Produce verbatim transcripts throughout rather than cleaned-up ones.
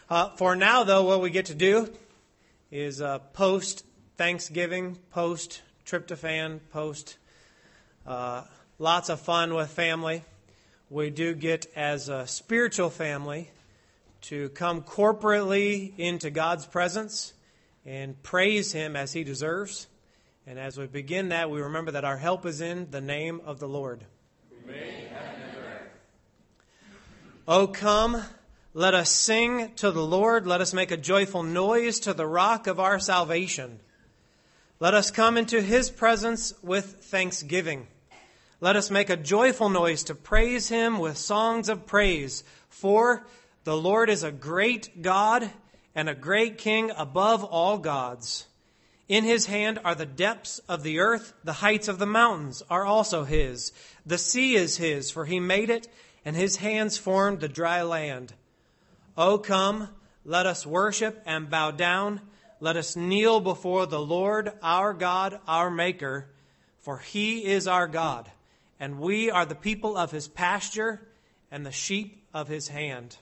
Uh, for now, though, what we get to do is uh, post-Thanksgiving, post-tryptophan, post uh, lots of fun with family. We do get, as a spiritual family, to come corporately into God's presence and praise Him as He deserves. And as we begin that, we remember that our help is in the name of the Lord. We may have never. O come, let us sing to the Lord. Let us make a joyful noise to the rock of our salvation. Let us come into His presence with thanksgiving. Let us make a joyful noise to praise Him with songs of praise. For the Lord is a great God and a great King above all gods. In His hand are the depths of the earth. The heights of the mountains are also His. The sea is His, for He made it, and His hands formed the dry land. O come, let us worship and bow down. Let us kneel before the Lord, our God, our Maker. For He is our God, and we are the people of His pasture and the sheep of His hand.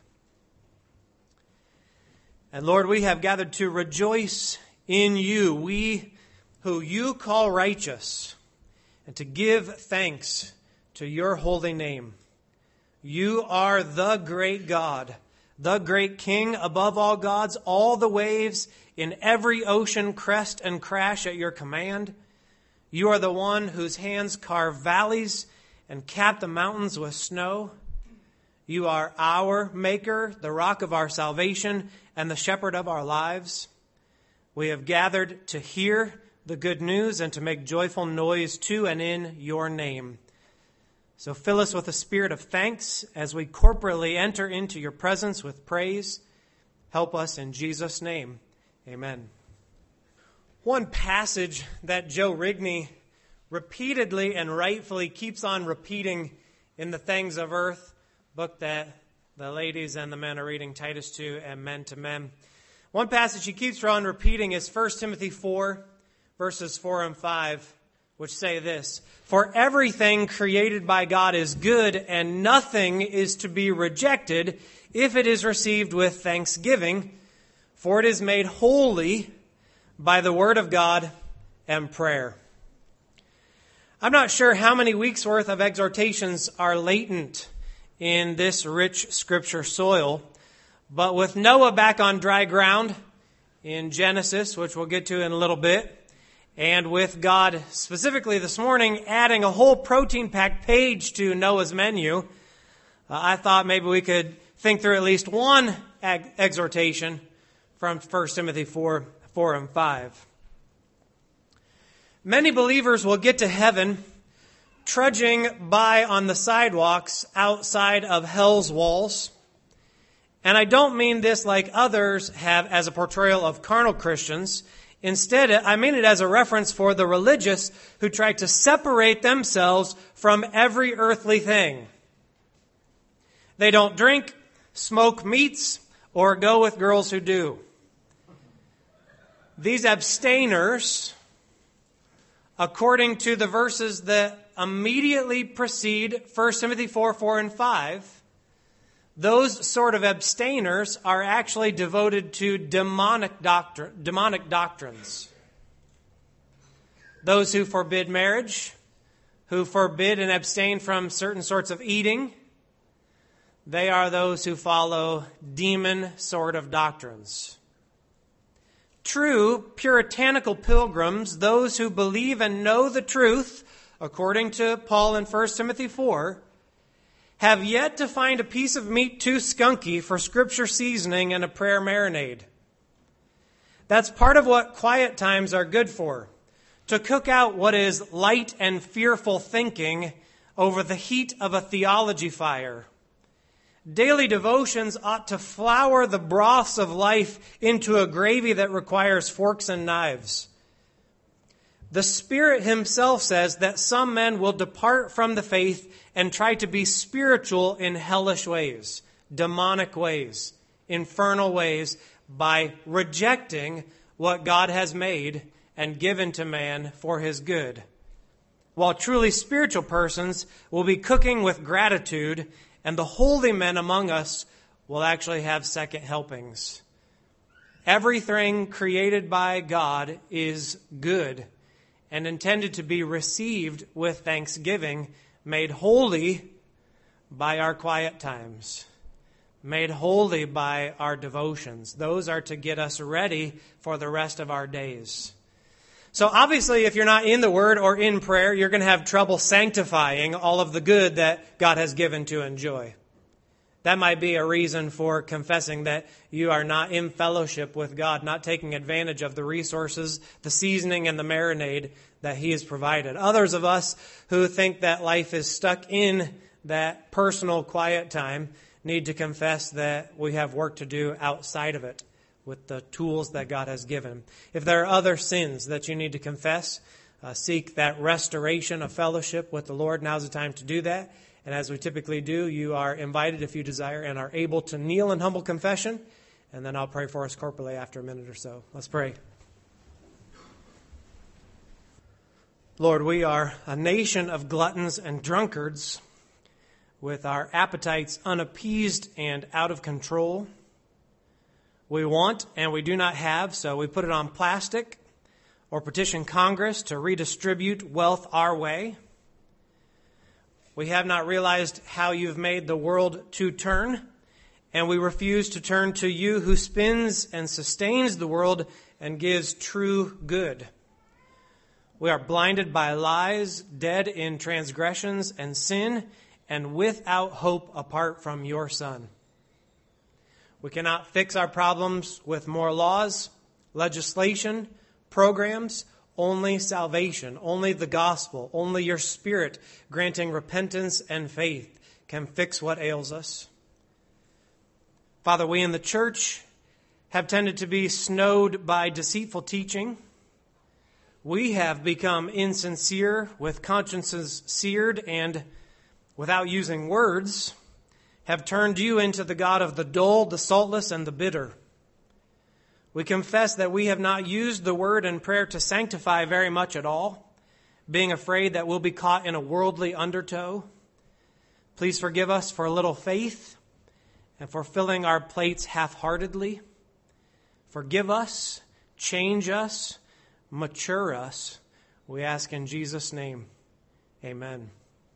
And Lord, we have gathered to rejoice in You, we who You call righteous, and to give thanks to Your holy name. You are the great God, the great King above all gods. All the waves in every ocean crest and crash at Your command. You are the one whose hands carve valleys and cap the mountains with snow. You are our Maker, the rock of our salvation, and the shepherd of our lives. We have gathered to hear the good news and to make joyful noise to and in Your name. So fill us with a spirit of thanks as we corporately enter into Your presence with praise. Help us in Jesus' name. Amen. One passage that Joe Rigney repeatedly and rightfully keeps on repeating in the Things of Earth book that the ladies and the men are reading, Titus two and Men to Men. One passage he keeps on repeating is First Timothy four, verses four and five, which say this: For everything created by God is good, and nothing is to be rejected if it is received with thanksgiving, for it is made holy by the word of God and prayer. I'm not sure how many weeks' worth of exhortations are latent in this rich scripture soil, but with Noah back on dry ground in Genesis, which we'll get to in a little bit, and with God specifically this morning adding a whole protein-packed page to Noah's menu, uh, I thought maybe we could think through at least one ag- exhortation from First Timothy four, four and five. Many believers will get to heaven trudging by on the sidewalks outside of hell's walls. And I don't mean this like others have as a portrayal of carnal Christians. Instead, I mean it as a reference for the religious who try to separate themselves from every earthly thing. They don't drink, smoke meats, or go with girls who do. These abstainers, according to the verses that immediately precede First Timothy four, four, and five, those sort of abstainers are actually devoted to demonic doctrine, demonic doctrines. Those who forbid marriage, who forbid and abstain from certain sorts of eating, they are those who follow demon sort of doctrines. True puritanical pilgrims, those who believe and know the truth, according to Paul in First Timothy four, have yet to find a piece of meat too skunky for scripture seasoning and a prayer marinade. That's part of what quiet times are good for, to cook out what is light and fearful thinking over the heat of a theology fire. Daily devotions ought to flour the broths of life into a gravy that requires forks and knives. The Spirit Himself says that some men will depart from the faith and try to be spiritual in hellish ways, demonic ways, infernal ways, by rejecting what God has made and given to man for his good. While truly spiritual persons will be cooking with gratitude, and the holy men among us will actually have second helpings. Everything created by God is good and intended to be received with thanksgiving, made holy by our quiet times, made holy by our devotions. Those are to get us ready for the rest of our days. So obviously, if you're not in the Word or in prayer, you're going to have trouble sanctifying all of the good that God has given to enjoy. That might be a reason for confessing that you are not in fellowship with God, not taking advantage of the resources, the seasoning, and the marinade that He has provided. Others of us who think that life is stuck in that personal quiet time need to confess that we have work to do outside of it with the tools that God has given. If there are other sins that you need to confess, uh, seek that restoration of fellowship with the Lord. Now's the time to do that. And as we typically do, you are invited, if you desire, and are able to kneel in humble confession. And then I'll pray for us corporately after a minute or so. Let's pray. Lord, we are a nation of gluttons and drunkards with our appetites unappeased and out of control. We want and we do not have, so we put it on plastic or petition Congress to redistribute wealth our way. We have not realized how you've made the world to turn, and we refuse to turn to you who spins and sustains the world and gives true good. We are blinded by lies, dead in transgressions and sin, and without hope apart from your Son. We cannot fix our problems with more laws, legislation, programs, only salvation, only the gospel, only your Spirit granting repentance and faith can fix what ails us. Father, we in the church have tended to be snowed by deceitful teaching. We have become insincere with consciences seared and, without using words, have turned you into the God of the dull, the saltless, and the bitter. We confess that we have not used the word and prayer to sanctify very much at all, being afraid that we'll be caught in a worldly undertow. Please forgive us for a little faith and for filling our plates half-heartedly. Forgive us, change us, mature us. We ask in Jesus' name. Amen.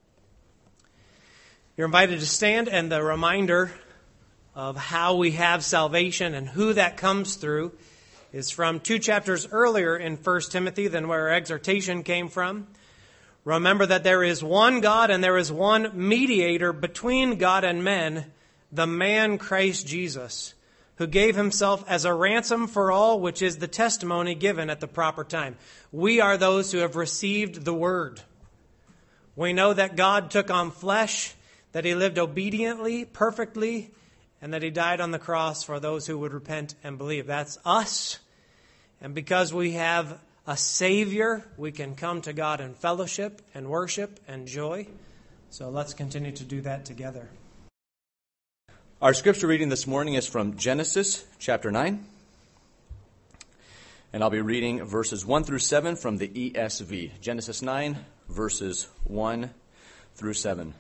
You're invited to stand, and the reminder of how we have salvation and who that comes through is from two chapters earlier in First Timothy than where our exhortation came from. Remember that there is one God and there is one mediator between God and men, the man Christ Jesus, who gave himself as a ransom for all, which is the testimony given at the proper time. We are those who have received the word. We know that God took on flesh, that he lived obediently, perfectly, and that he died on the cross for those who would repent and believe. That's us. And because we have a Savior, we can come to God in fellowship and worship and joy. So let's continue to do that together. Our scripture reading this morning is from Genesis chapter nine. And I'll be reading verses one through seven from the E S V. Genesis nine, verses one through seven.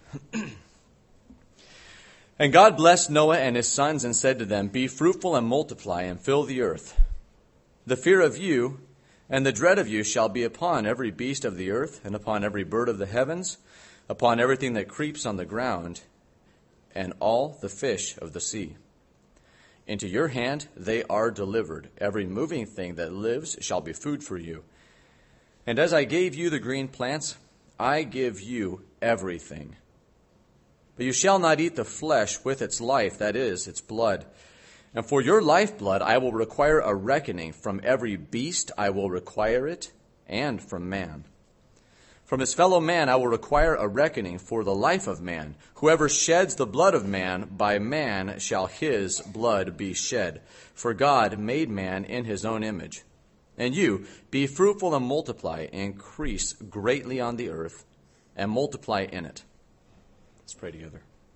And God blessed Noah and his sons and said to them, Be fruitful and multiply and fill the earth. The fear of you and the dread of you shall be upon every beast of the earth and upon every bird of the heavens, upon everything that creeps on the ground, and all the fish of the sea. Into your hand they are delivered. Every moving thing that lives shall be food for you. And as I gave you the green plants, I give you everything. But you shall not eat the flesh with its life, that is, its blood. And for your lifeblood I will require a reckoning. From every beast I will require it, and from man. From his fellow man I will require a reckoning for the life of man. Whoever sheds the blood of man, by man shall his blood be shed. For God made man in his own image. And you, be fruitful and multiply, increase greatly on the earth, and multiply in it. Let's pray together.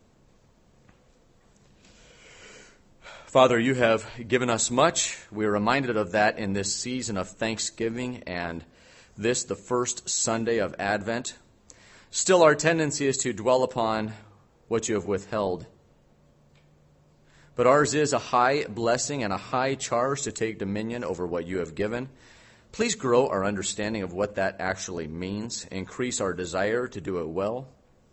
Father, you have given us much. We are reminded of that in this season of Thanksgiving and this, the first Sunday of Advent. Still, our tendency is to dwell upon what you have withheld. But ours is a high blessing and a high charge to take dominion over what you have given. Please grow our understanding of what that actually means. Increase our desire to do it well.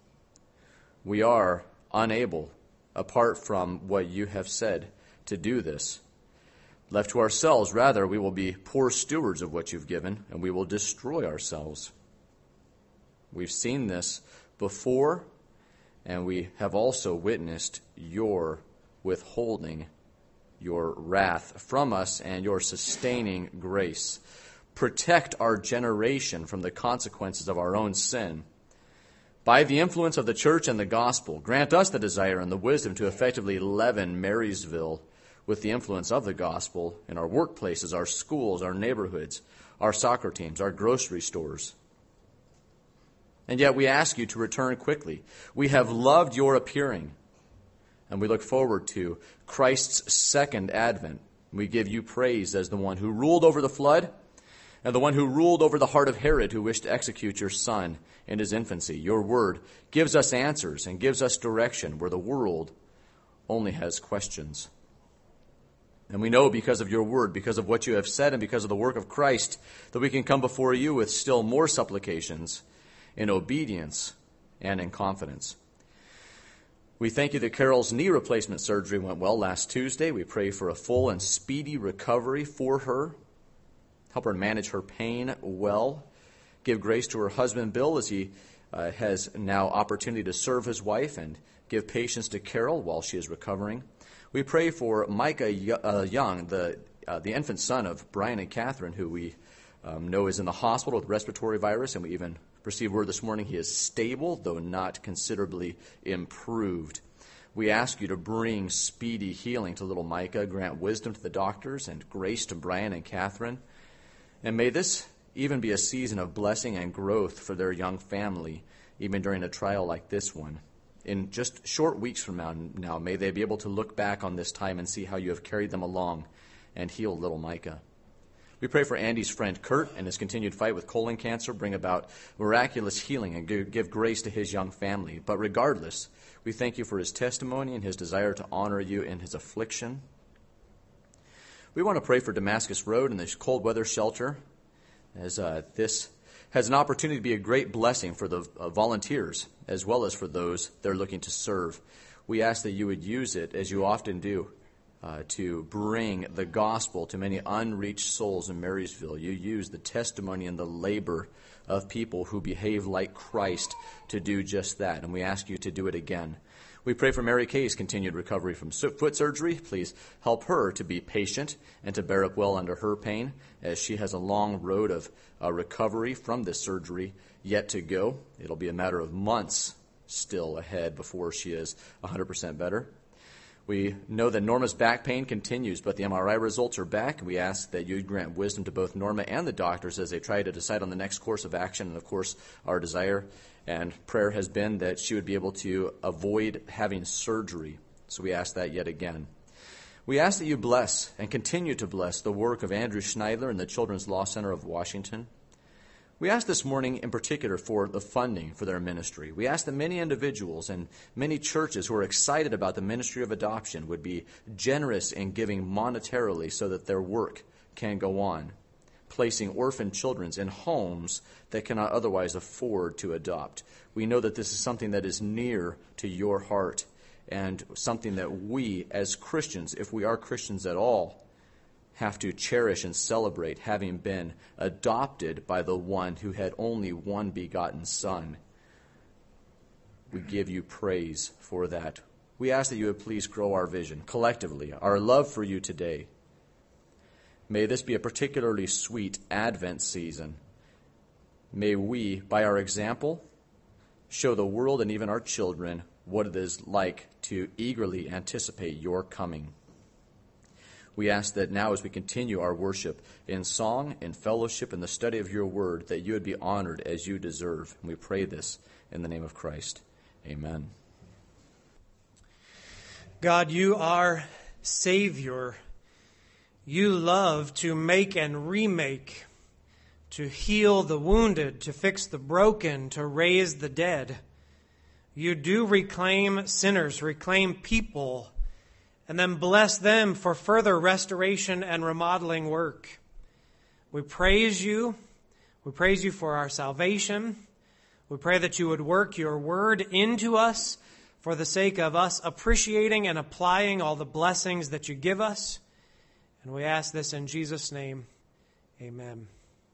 We are unable, apart from what you have said, to do this. Left to ourselves, rather, we will be poor stewards of what you've given, and we will destroy ourselves. We've seen this before, and we have also witnessed your withholding, your wrath from us, and your sustaining grace. Protect our generation from the consequences of our own sin. By the influence of the church and the gospel, grant us the desire and the wisdom to effectively leaven Marysville with the influence of the gospel in our workplaces, our schools, our neighborhoods, our soccer teams, our grocery stores. And yet we ask you to return quickly. We have loved your appearing, and we look forward to Christ's second advent. We give you praise as the one who ruled over the flood and the one who ruled over the heart of Herod, who wished to execute your son in his infancy. Your word gives us answers and gives us direction where the world only has questions. And we know because of your word, because of what you have said, and because of the work of Christ, that we can come before you with still more supplications in obedience and in confidence. We thank you that Carol's knee replacement surgery went well last Tuesday. We pray for a full and speedy recovery for her. Help her manage her pain well. Give grace to her husband, Bill, as he uh, has now opportunity to serve his wife, and give patience to Carol while she is recovering. We pray for Micah Young, the uh, the infant son of Brian and Catherine, who we um, know is in the hospital with respiratory virus, and we even received word this morning he is stable, though not considerably improved. We ask you to bring speedy healing to little Micah, grant wisdom to the doctors, and grace to Brian and Catherine. And may this even be a season of blessing and growth for their young family, even during a trial like this one. In just short weeks from now, now, may they be able to look back on this time and see how you have carried them along and healed little Micah. We pray for Andy's friend Kurt and his continued fight with colon cancer. Bring about miraculous healing and give grace to his young family. But regardless, we thank you for his testimony and his desire to honor you in his affliction. We want to pray for Damascus Road and this cold weather shelter, as uh, this has an opportunity to be a great blessing for the uh, volunteers as well as for those they're looking to serve. We ask that you would use it, as you often do, uh, to bring the gospel to many unreached souls in Marysville. You use the testimony and the labor of people who behave like Christ to do just that, and we ask you to do it again. We pray for Mary Kay's continued recovery from foot surgery. Please help her to be patient and to bear up well under her pain, as she has a long road of uh, recovery from this surgery yet to go. It'll be a matter of months still ahead before she is one hundred percent better. We know that Norma's back pain continues, but the M R I results are back. We ask that you grant wisdom to both Norma and the doctors as they try to decide on the next course of action. And, of course, our desire and prayer has been that she would be able to avoid having surgery. So we ask that yet again. We ask that you bless and continue to bless the work of Andrew Schneidler and the Children's Law Center of Washington. We ask this morning in particular for the funding for their ministry. We ask that many individuals and many churches who are excited about the ministry of adoption would be generous in giving monetarily so that their work can go on, placing orphan children in homes that cannot otherwise afford to adopt. We know that this is something that is near to your heart and something that we as Christians, if we are Christians at all, have to cherish and celebrate, having been adopted by the one who had only one begotten Son. We give you praise for that. We ask that you would please grow our vision collectively, our love for you today. May this be a particularly sweet Advent season. May we, by our example, show the world and even our children what it is like to eagerly anticipate your coming. We ask that now as we continue our worship in song, in fellowship, in the study of your word, that you would be honored as you deserve. And we pray this in the name of Christ. Amen. God, you are Savior. You love to make and remake, to heal the wounded, to fix the broken, to raise the dead. You do reclaim sinners, reclaim people, and then bless them for further restoration and remodeling work. We praise you. We praise you for our salvation. We pray that you would work your word into us for the sake of us appreciating and applying all the blessings that you give us. And we ask this in Jesus' name. Amen.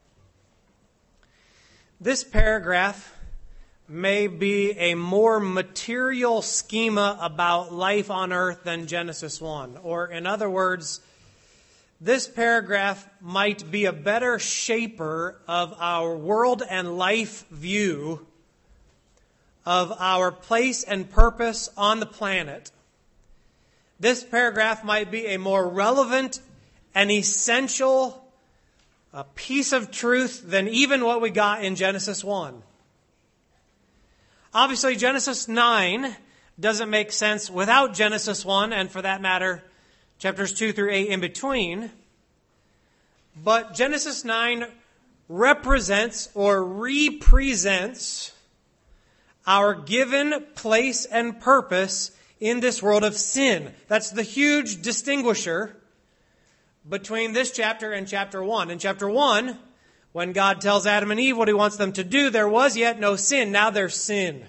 This paragraph may be a more material schema about life on earth than Genesis one. Or in other words, this paragraph might be a better shaper of our world and life view of our place and purpose on the planet. This paragraph might be a more relevant and essential a piece of truth than even what we got in Genesis one. Obviously, Genesis nine doesn't make sense without Genesis one, and for that matter, chapters two through eight in between. But Genesis nine represents or represents our given place and purpose in this world of sin. That's the huge distinguisher between this chapter and chapter one. In chapter one, when God tells Adam and Eve what he wants them to do, there was yet no sin. Now there's sin.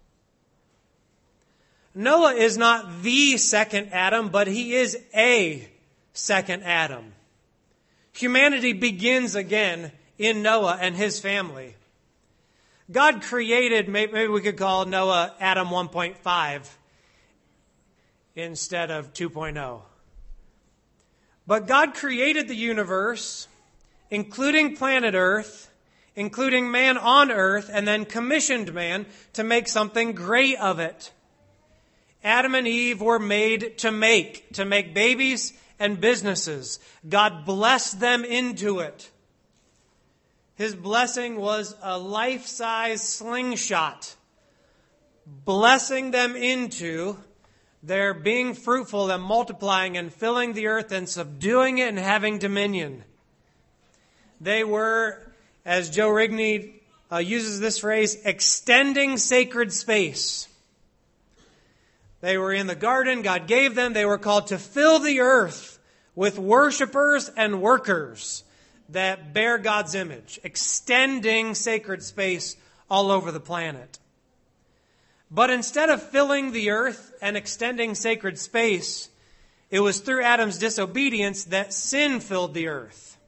Noah is not the second Adam, but he is a second Adam. Humanity begins again in Noah and his family. God created, maybe we could call Noah Adam one point five instead of two point oh. But God created the universe, including planet Earth, including man on earth, and then commissioned man to make something great of it. Adam and Eve were made to make, to make babies and businesses. God blessed them into it. His blessing was a life-size slingshot, blessing them into their being fruitful and multiplying and filling the earth and subduing it and having dominion. They were, as Joe Rigney uh, uses this phrase, extending sacred space. They were in the garden God gave them. They were called to fill the earth with worshipers and workers that bear God's image, extending sacred space all over the planet. But instead of filling the earth and extending sacred space, it was through Adam's disobedience that sin filled the earth.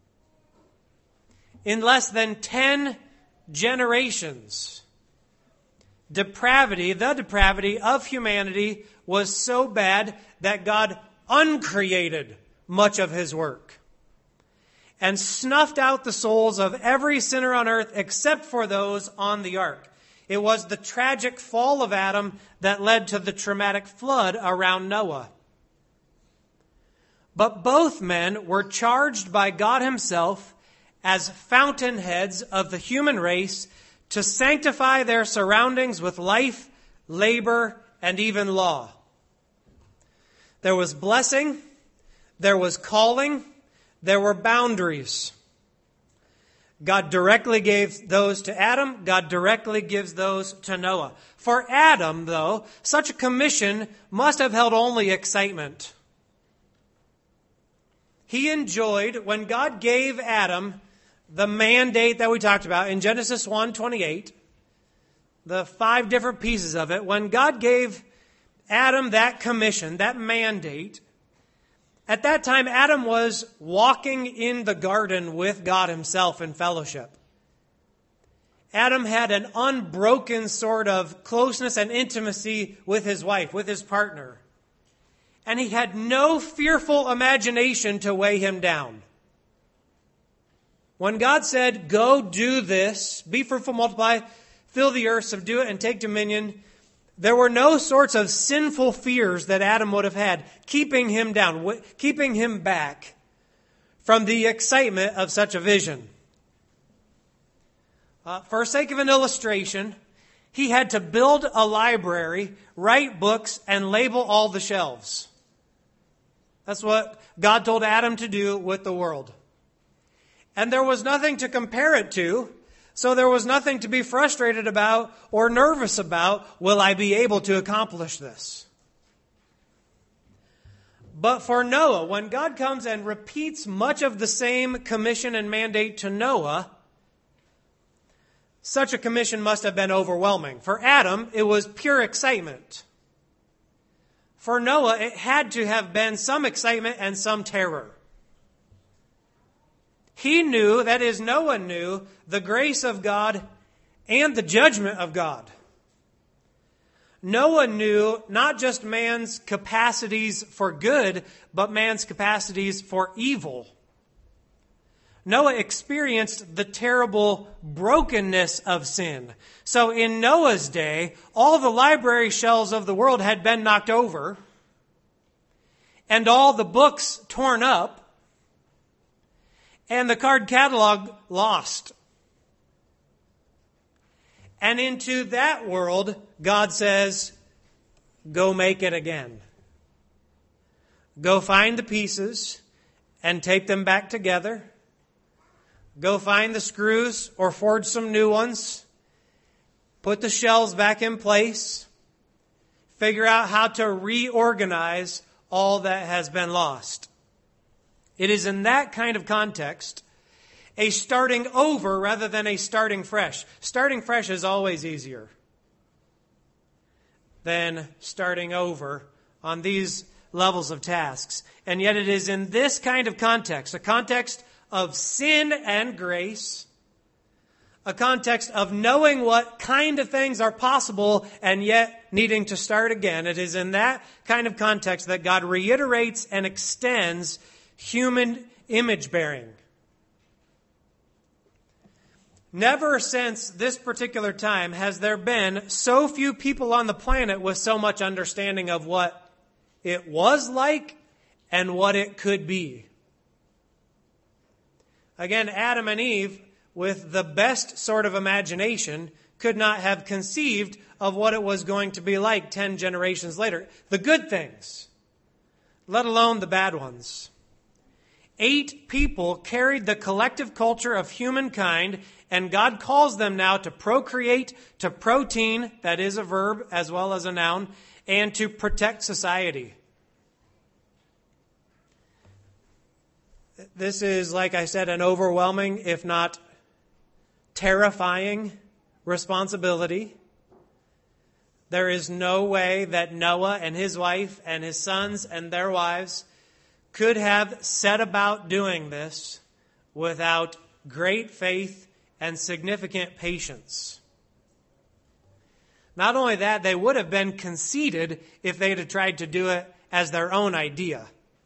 In less than ten generations, depravity, the depravity of humanity was so bad that God uncreated much of his work and snuffed out the souls of every sinner on earth except for those on the ark. It was the tragic fall of Adam that led to the traumatic flood around Noah. But both men were charged by God himself as fountainheads of the human race to sanctify their surroundings with life, labor, and even law. There was blessing, there was calling, there were boundaries. God directly gave those to Adam. God directly gives those to Noah. For Adam, though, such a commission must have held only excitement. He enjoyed, when God gave Adam the mandate that we talked about in Genesis one twenty-eight, the five different pieces of it, when God gave Adam that commission, that mandate, at that time, Adam was walking in the garden with God himself in fellowship. Adam had an unbroken sort of closeness and intimacy with his wife, with his partner. And he had no fearful imagination to weigh him down. When God said, go do this, be fruitful, multiply, fill the earth, subdue it, and take dominion, there were no sorts of sinful fears that Adam would have had, keeping him down, keeping him back from the excitement of such a vision. Uh, for sake of an illustration, he had to build a library, write books, and label all the shelves. That's what God told Adam to do with the world. And there was nothing to compare it to. So there was nothing to be frustrated about or nervous about. Will I be able to accomplish this? But for Noah, when God comes and repeats much of the same commission and mandate to Noah, such a commission must have been overwhelming. For Adam, it was pure excitement. For Noah, it had to have been some excitement and some terror. He knew, that is, Noah knew, the grace of God and the judgment of God. Noah knew not just man's capacities for good, but man's capacities for evil. Noah experienced the terrible brokenness of sin. So in Noah's day, all the library shelves of the world had been knocked over, and all the books torn up, and the card catalog lost. And into that world, God says, go make it again. Go find the pieces and take them back together. Go find the screws or forge some new ones. Put the shelves back in place. Figure out how to reorganize all that has been lost. It is in that kind of context, a starting over rather than a starting fresh. Starting fresh is always easier than starting over on these levels of tasks. And yet it is in this kind of context, a context of sin and grace, a context of knowing what kind of things are possible and yet needing to start again. It is in that kind of context that God reiterates and extends human image bearing. Never since this particular time has there been so few people on the planet with so much understanding of what it was like and what it could be. Again, Adam and Eve, with the best sort of imagination, could not have conceived of what it was going to be like ten generations later. The good things, let alone the bad ones. Eight people carried the collective culture of humankind, and God calls them now to procreate, to protein, that is a verb as well as a noun, and to protect society. This is, like I said, an overwhelming, if not terrifying, responsibility. There is no way that Noah and his wife and his sons and their wives could have set about doing this without great faith and significant patience. Not only that, they would have been conceited if they had tried to do it as their own idea.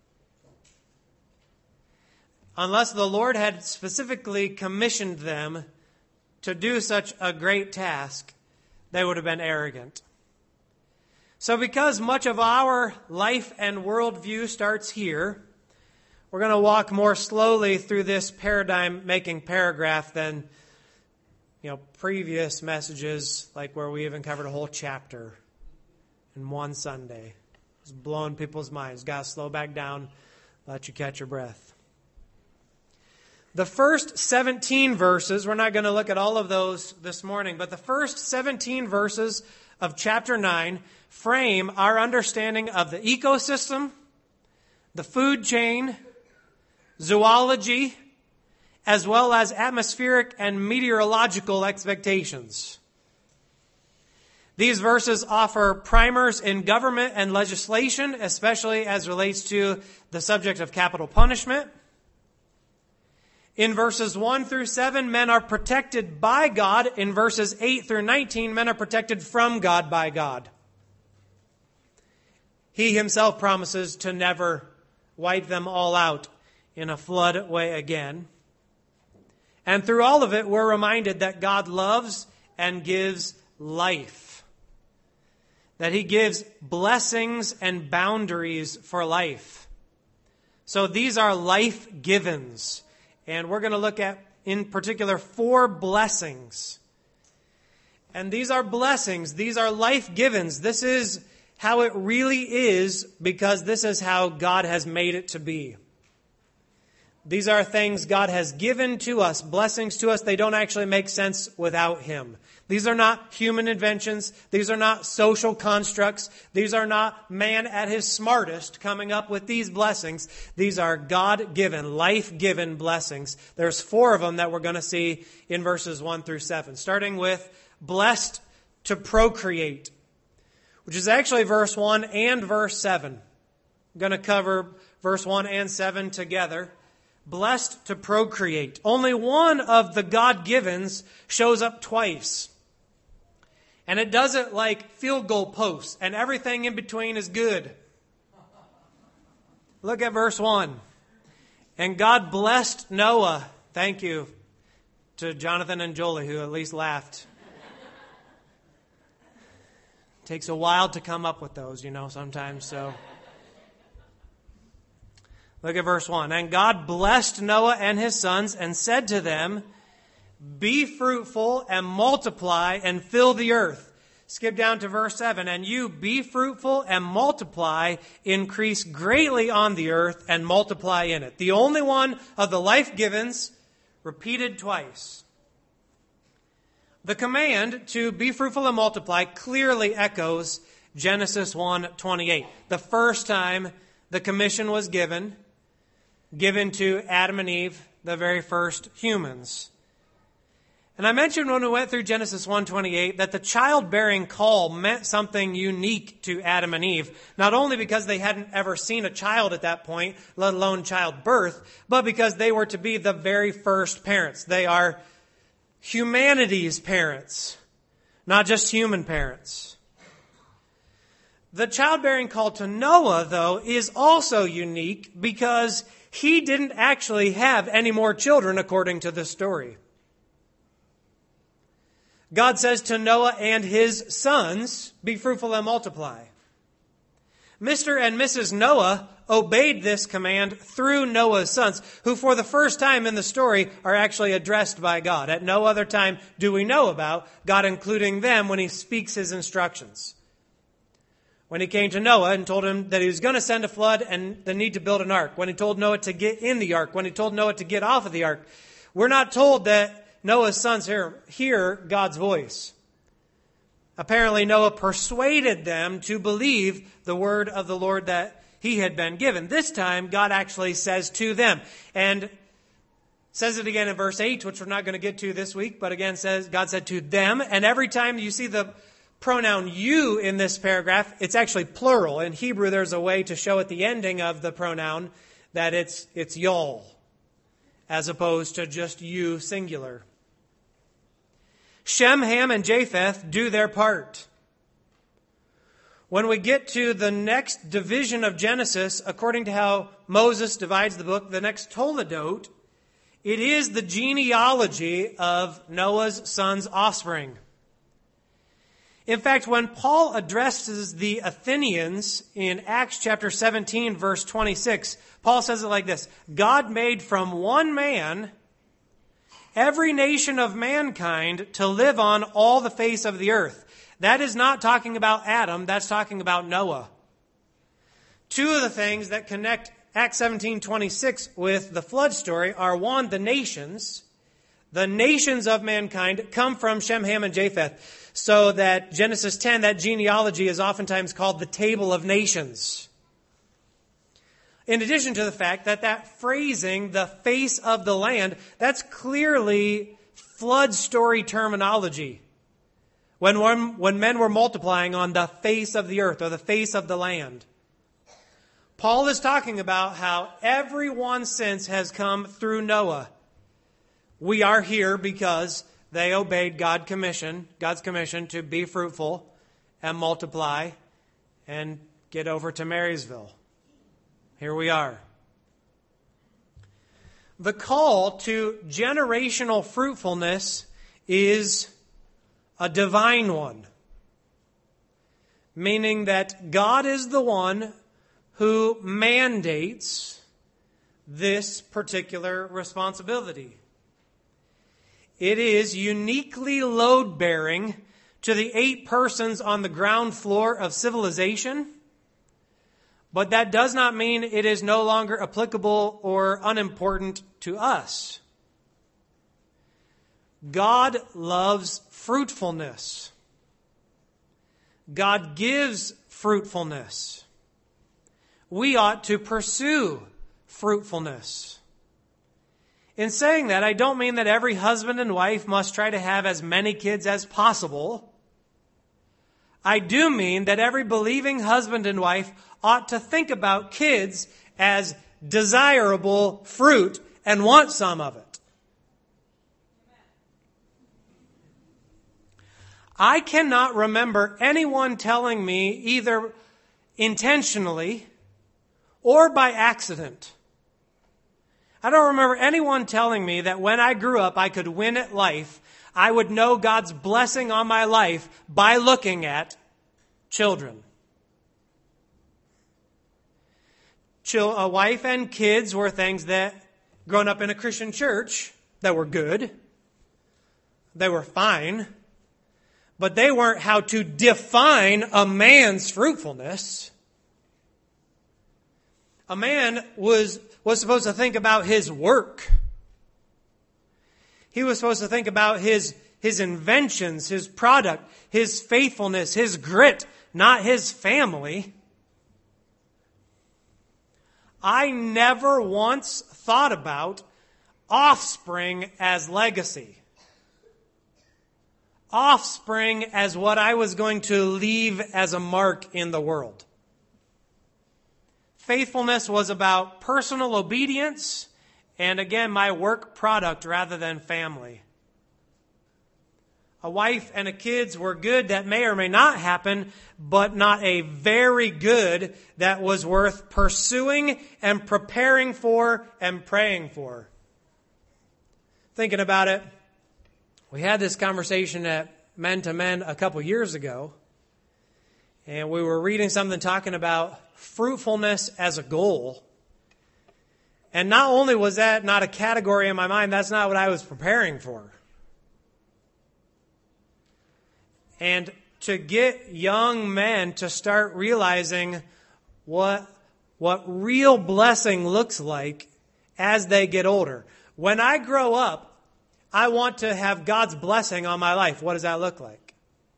Unless the Lord had specifically commissioned them to do such a great task, they would have been arrogant. So because much of our life and worldview starts here, we're going to walk more slowly through this paradigm-making paragraph than, you know, previous messages, like where we even covered a whole chapter in one Sunday. It's blowing people's minds. Got to slow back down, let you catch your breath. The first seventeen verses, we're not going to look at all of those this morning, but the first seventeen verses of chapter nine frame our understanding of the ecosystem, the food chain, zoology, as well as atmospheric and meteorological expectations. These verses offer primers in government and legislation, especially as relates to the subject of capital punishment. In verses one through seven, men are protected by God. In verses eight through nineteen, men are protected from God by God. He himself promises to never wipe them all out in a flood way again. And through all of it, we're reminded that God loves and gives life. That he gives blessings and boundaries for life. So these are life givens. And we're going to look at, in particular, four blessings. And these are blessings. These are life givens. This is how it really is, because this is how God has made it to be. These are things God has given to us, blessings to us. They don't actually make sense without Him. These are not human inventions. These are not social constructs. These are not man at his smartest coming up with these blessings. These are God-given, life-given blessings. There's four of them that we're going to see in verses one through seven, starting with blessed to procreate, which is actually verse one and verse seven. I'm going to cover verse one and seven together. Blessed to procreate. Only one of the God-givens shows up twice. And it does it like field goal posts, and everything in between is good. Look at verse one. And God blessed Noah. Thank you to Jonathan and Jolie, who at least laughed. Takes a while to come up with those, you know, sometimes, so... Look at verse one. And God blessed Noah and his sons and said to them, be fruitful and multiply and fill the earth. Skip down to verse seven. And you be fruitful and multiply, increase greatly on the earth and multiply in it. The only one of the life-givens repeated twice. The command to be fruitful and multiply clearly echoes Genesis one twenty-eight. The first time the commission was given, given to Adam and Eve, the very first humans. And I mentioned when we went through Genesis one twenty-eight that the childbearing call meant something unique to Adam and Eve, not only because they hadn't ever seen a child at that point, let alone childbirth, but because they were to be the very first parents. They are humanity's parents, not just human parents. The childbearing call to Noah, though, is also unique because he didn't actually have any more children according to the story. God says to Noah and his sons, be fruitful and multiply. Mister and Missus Noah obeyed this command through Noah's sons, who for the first time in the story are actually addressed by God. At no other time do we know about God including them when He speaks His instructions. When He came to Noah and told him that He was going to send a flood and the need to build an ark. When He told Noah to get in the ark. When He told Noah to get off of the ark. We're not told that Noah's sons hear, hear God's voice. Apparently Noah persuaded them to believe the word of the Lord that he had been given. This time God actually says to them. And says it again in verse eight, which we're not going to get to this week. But again says God said to them. And every time you see the pronoun you in this paragraph, it's actually plural. In Hebrew, there's a way to show at the ending of the pronoun that it's it's y'all, as opposed to just you singular. Shem, Ham, and Japheth do their part. When we get to the next division of Genesis, according to how Moses divides the book, the next Toledot, it is the genealogy of Noah's sons' offspring. In fact, when Paul addresses the Athenians in Acts chapter seventeen, verse twenty-six, Paul says it like this: God made from one man every nation of mankind to live on all the face of the earth. That is not talking about Adam, that's talking about Noah. Two of the things that connect Acts seventeen twenty-six with the flood story are, one, the nations. The nations of mankind come from Shem, Ham, and Japheth. So that Genesis ten, that genealogy, is oftentimes called the Table of Nations. In addition to the fact that that phrasing, the face of the land, that's clearly flood story terminology. When, one, when men were multiplying on the face of the earth or the face of the land. Paul is talking about how everyone since has come through Noah. We are here because they obeyed God's commission, God's commission to be fruitful and multiply and get over to Marysville. Here we are. The call to generational fruitfulness is a divine one, meaning that God is the one who mandates this particular responsibility. It is uniquely load-bearing to the eight persons on the ground floor of civilization, But that does not mean it is no longer applicable or unimportant to us. God loves fruitfulness. God gives fruitfulness. We ought to pursue fruitfulness. In saying that, I don't mean that every husband and wife must try to have as many kids as possible. I do mean that every believing husband and wife ought to think about kids as desirable fruit and want some of it. I cannot remember anyone telling me either intentionally or by accident. I don't remember anyone telling me that when I grew up I could win at life. I would know God's blessing on my life by looking at children. Chil- a wife and kids were things that, growing up in a Christian church, that were good. They were fine. But they weren't how to define a man's fruitfulness. A man was, was supposed to think about his work. He was supposed to think about his, his inventions, his product, his faithfulness, his grit, not his family. I never once thought about offspring as legacy. Offspring as what I was going to leave as a mark in the world. Faithfulness was about personal obedience and, again, my work product rather than family. A wife and a kids were good that may or may not happen, but not a very good that was worth pursuing and preparing for and praying for. Thinking about it, we had this conversation at Men to Men a couple years ago, and we were reading something talking about fruitfulness as a goal. And not only was that not a category in my mind, that's not what I was preparing for. And to get young men to start realizing what, what real blessing looks like as they get older. When I grow up, I want to have God's blessing on my life. What does that look like?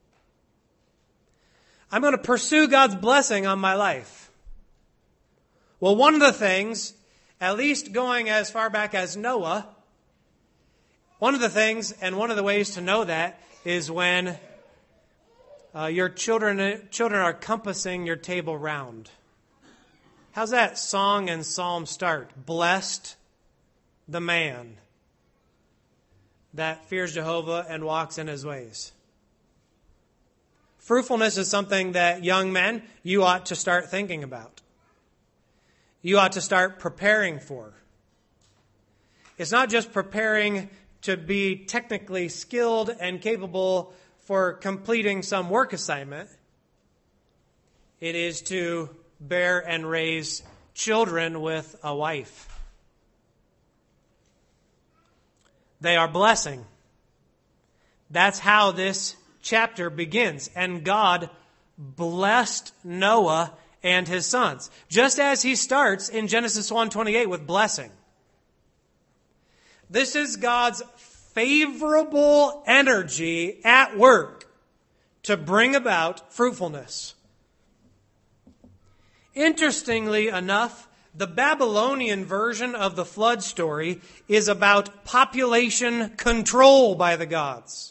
I'm going to pursue God's blessing on my life. Well, one of the things, at least going as far back as Noah, one of the things and one of the ways to know that is when uh, your children children are compassing your table round. How's that song and psalm start? Blessed the man that fears Jehovah and walks in his ways. Fruitfulness is something that young men, you ought to start thinking about. You ought to start preparing for. It's not just preparing to be technically skilled and capable for completing some work assignment. It is to bear and raise children with a wife. They are blessing. That's how this chapter begins. And God blessed Noah and his sons. Just as he starts in Genesis one twenty-eight with blessing. This is God's favorable energy at work to bring about fruitfulness. Interestingly enough, the Babylonian version of the flood story is about population control by the gods.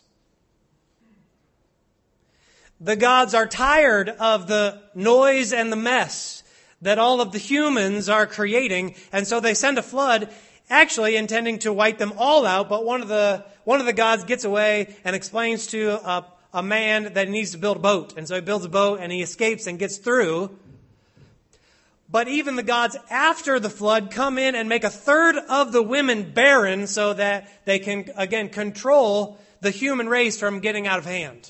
The gods are tired of the noise and the mess that all of the humans are creating, and so they send a flood, actually intending to wipe them all out, but one of the one of the gods gets away and explains to a, a man that he needs to build a boat. And so he builds a boat and he escapes and gets through. But even the gods after the flood come in and make a third of the women barren so that they can, again, control the human race from getting out of hand.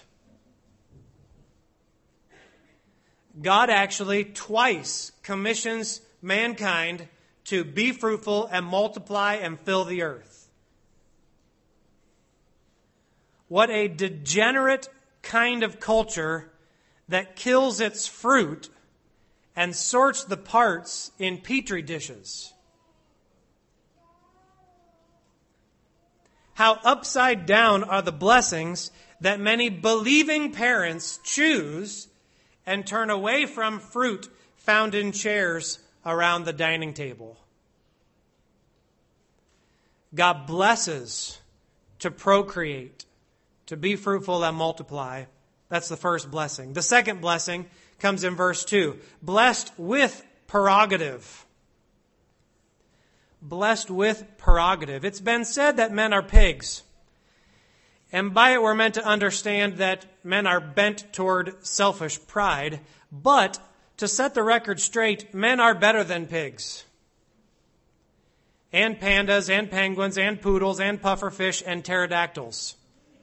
God actually twice commissions mankind to be fruitful and multiply and fill the earth. What a degenerate kind of culture that kills its fruit and sorts the parts in petri dishes. How upside down are the blessings that many believing parents choose and turn away from fruit found in chairs around the dining table. God blesses to procreate, to be fruitful and multiply. That's the first blessing. The second blessing comes in verse two. Blessed with prerogative. Blessed with prerogative. It's been said that men are pigs. And by it we're meant to understand that men are bent toward selfish pride. But to set the record straight, men are better than pigs. And pandas, and penguins, and poodles, and pufferfish, and pterodactyls.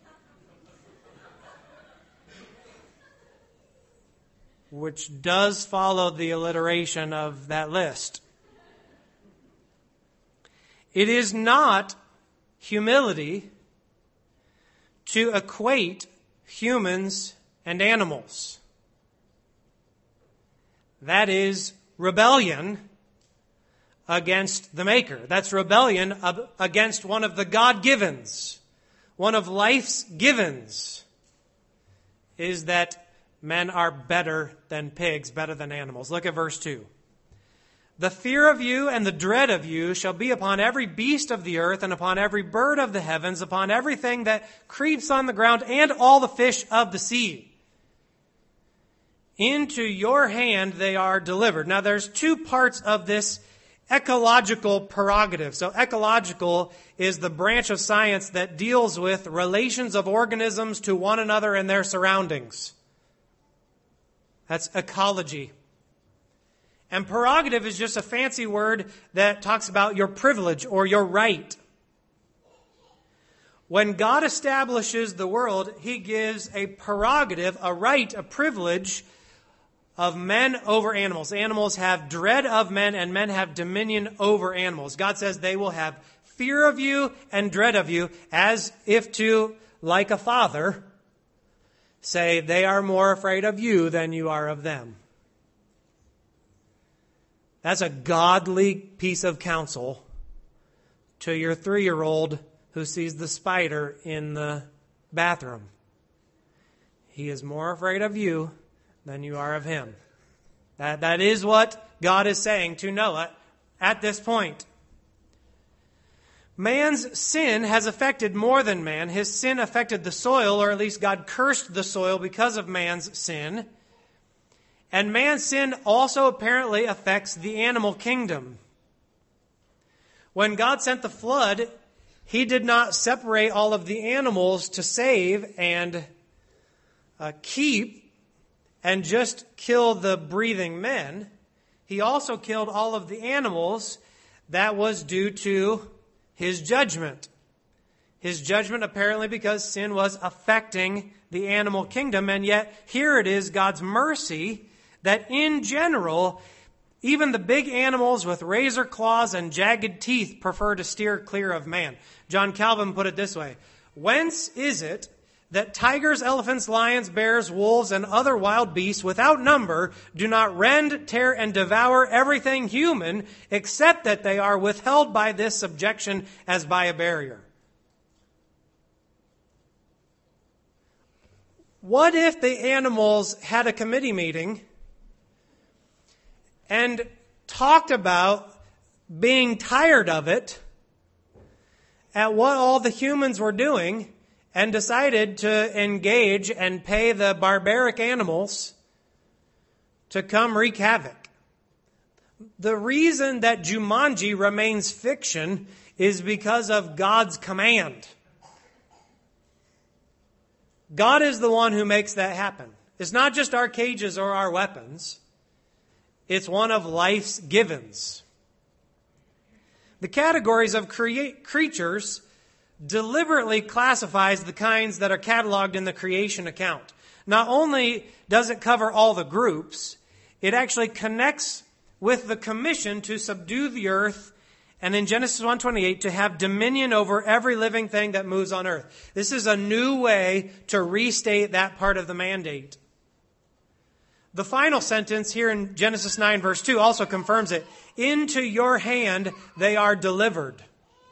Which does follow the alliteration of that list. It is not humility to equate humans and animals. That is rebellion against the Maker. That's rebellion against one of the God-givens. One of life's givens is that men are better than pigs, better than animals. Look at verse two. The fear of you and the dread of you shall be upon every beast of the earth and upon every bird of the heavens, upon everything that creeps on the ground and all the fish of the sea. Into your hand they are delivered. Now there's two parts of this ecological prerogative. So ecological is the branch of science that deals with relations of organisms to one another and their surroundings. That's ecology. And prerogative is just a fancy word that talks about your privilege or your right. When God establishes the world, He gives a prerogative, a right, a privilege of men over animals. Animals have dread of men, and men have dominion over animals. God says they will have fear of you and dread of you, as if to, like a father, say they are more afraid of you than you are of them. That's a godly piece of counsel to your three-year-old who sees the spider in the bathroom. He is more afraid of you than you are of him. That, that is what God is saying to Noah at this point. Man's sin has affected more than man. His sin affected the soil, or at least God cursed the soil because of man's sin. And man's sin also apparently affects the animal kingdom. When God sent the flood, He did not separate all of the animals to save and uh, keep and just kill the breathing men. He also killed all of the animals. That was due to His judgment. His judgment apparently because sin was affecting the animal kingdom. And yet here it is God's mercy that in general, even the big animals with razor claws and jagged teeth prefer to steer clear of man. John Calvin put it this way: whence is it that tigers, elephants, lions, bears, wolves, and other wild beasts without number do not rend, tear, and devour everything human, except that they are withheld by this subjection as by a barrier? What if the animals had a committee meeting and talked about being tired of it at what all the humans were doing and decided to engage and pay the barbaric animals to come wreak havoc? The reason that Jumanji remains fiction is because of God's command. God is the one who makes that happen. It's not just our cages or our weapons. It's one of life's givens. The categories of create creatures deliberately classifies the kinds that are cataloged in the creation account. Not only does it cover all the groups, it actually connects with the commission to subdue the earth, and in Genesis one twenty-eight, to have dominion over every living thing that moves on earth. This is a new way to restate that part of the mandate. The final sentence here in Genesis nine, verse two, also confirms it. Into your hand they are delivered.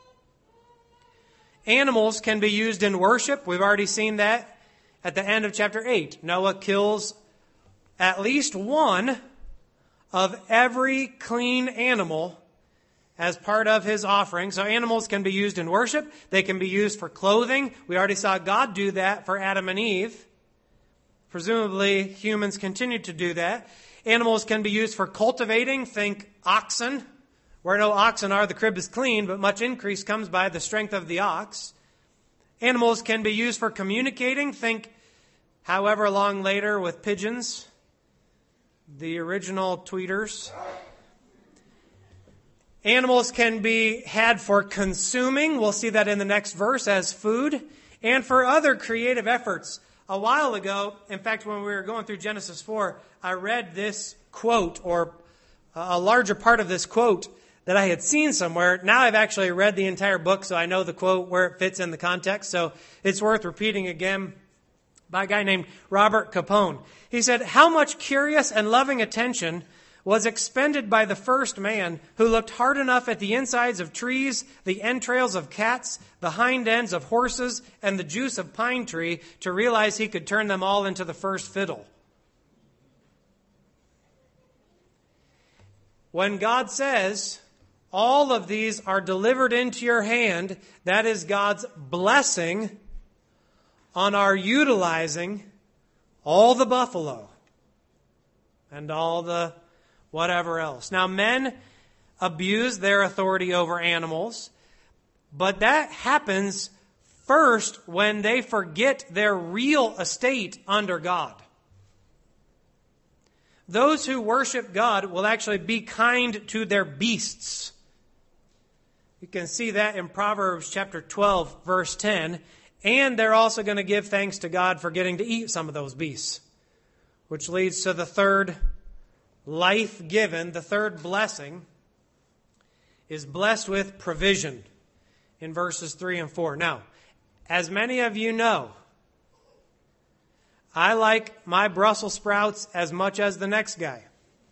Animals can be used in worship. We've already seen that at the end of chapter eight. Noah kills at least one of every clean animal as part of his offering. So animals can be used in worship. They can be used for clothing. We already saw God do that for Adam and Eve. Presumably, humans continue to do that. Animals can be used for cultivating. Think oxen. Where no oxen are, the crib is clean, but much increase comes by the strength of the ox. Animals can be used for communicating. Think however long later with pigeons, the original tweeters. Animals can be had for consuming. We'll see that in the next verse as food. And for other creative efforts. A while ago, in fact, when we were going through Genesis four, I read this quote, or a larger part of this quote that I had seen somewhere. Now I've actually read the entire book, so I know the quote where it fits in the context. So it's worth repeating again, by a guy named Robert Capone. He said, "How much curious and loving attention was expended by the first man who looked hard enough at the insides of trees, the entrails of cats, the hind ends of horses, and the juice of pine tree to realize he could turn them all into the first fiddle." When God says, all of these are delivered into your hand, that is God's blessing on our utilizing all the buffalo and all the whatever else. Now, men abuse their authority over animals, but that happens first when they forget their real estate under God. Those who worship God will actually be kind to their beasts. You can see that in Proverbs chapter twelve, verse ten. And they're also going to give thanks to God for getting to eat some of those beasts, which leads to the third life given, the third blessing, is blessed with provision in verses three and four. Now, as many of you know, I like my Brussels sprouts as much as the next guy.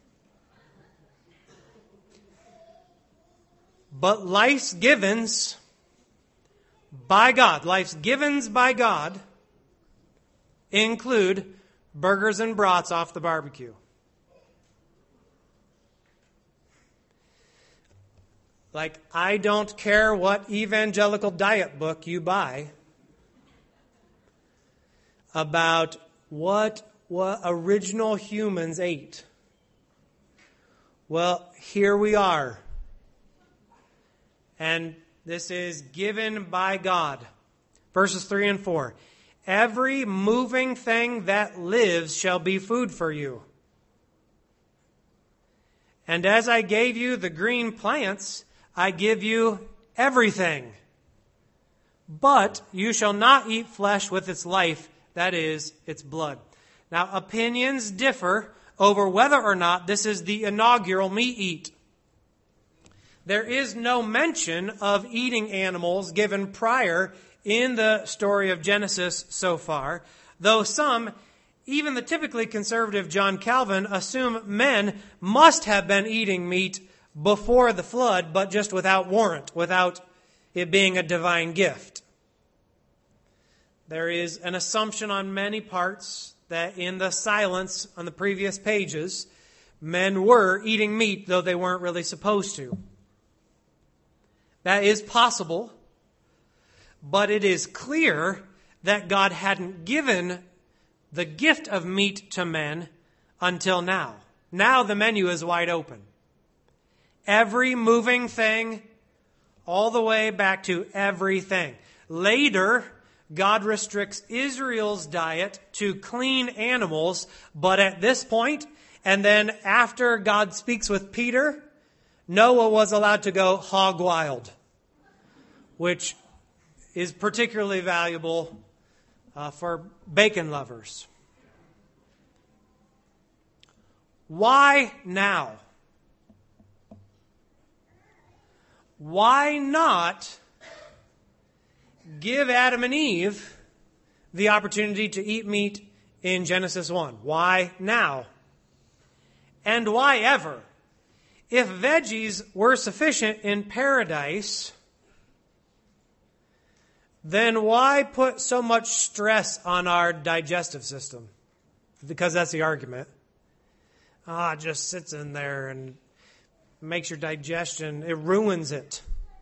But life's givens by God, life's givens by God include burgers and brats off the barbecue. Like, I don't care what evangelical diet book you buy about what, what original humans ate. Well, here we are. And this is given by God. Verses three and four. Every moving thing that lives shall be food for you. And as I gave you the green plants, I give you everything. But you shall not eat flesh with its life, that is, its blood. Now, opinions differ over whether or not this is the inaugural meat eat. There is no mention of eating animals given prior in the story of Genesis so far, though some, even the typically conservative John Calvin, assume men must have been eating meat before the flood, but just without warrant, without it being a divine gift. There is an assumption on many parts that in the silence on the previous pages, men were eating meat, though they weren't really supposed to. That is possible, but it is clear that God hadn't given the gift of meat to men until now. Now the menu is wide open. Every moving thing, all the way back to everything. Later, God restricts Israel's diet to clean animals, but at this point, and then after God speaks with Peter, Noah was allowed to go hog wild, which is particularly valuable uh, for bacon lovers. Why now? Why not give Adam and Eve the opportunity to eat meat in Genesis one? Why now? And why ever? If veggies were sufficient in paradise, then why put so much stress on our digestive system? Because that's the argument. Ah, it just sits in there and makes your digestion, it ruins it.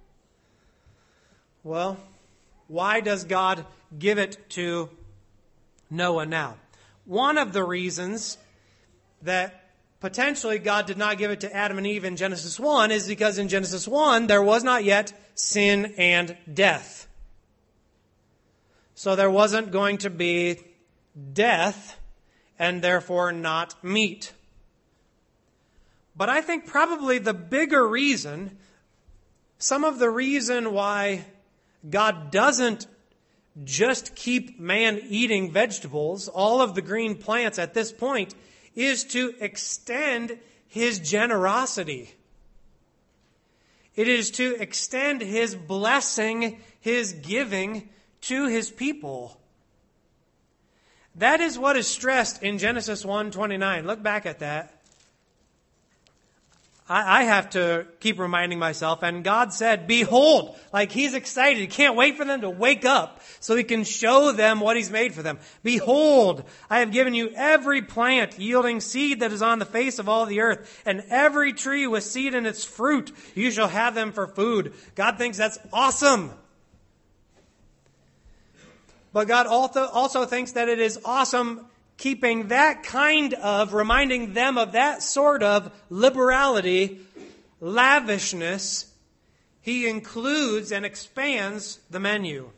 Well, why does God give it to Noah now? One of the reasons that potentially God did not give it to Adam and Eve in Genesis one is because in Genesis one there was not yet sin and death. So there wasn't going to be death and therefore not meat. But I think probably the bigger reason, some of the reason why God doesn't just keep man eating vegetables, all of the green plants at this point, is to extend his generosity. It is to extend his blessing, his giving to his people. That is what is stressed in Genesis one twenty-nine. Look back at that. I have to keep reminding myself, and God said, behold, like he's excited. He can't wait for them to wake up so he can show them what he's made for them. Behold, I have given you every plant yielding seed that is on the face of all the earth, and every tree with seed in its fruit. You shall have them for food. God thinks that's awesome. But God also, also thinks that it is awesome keeping that kind of, reminding them of that sort of liberality, lavishness. He includes and expands the menu.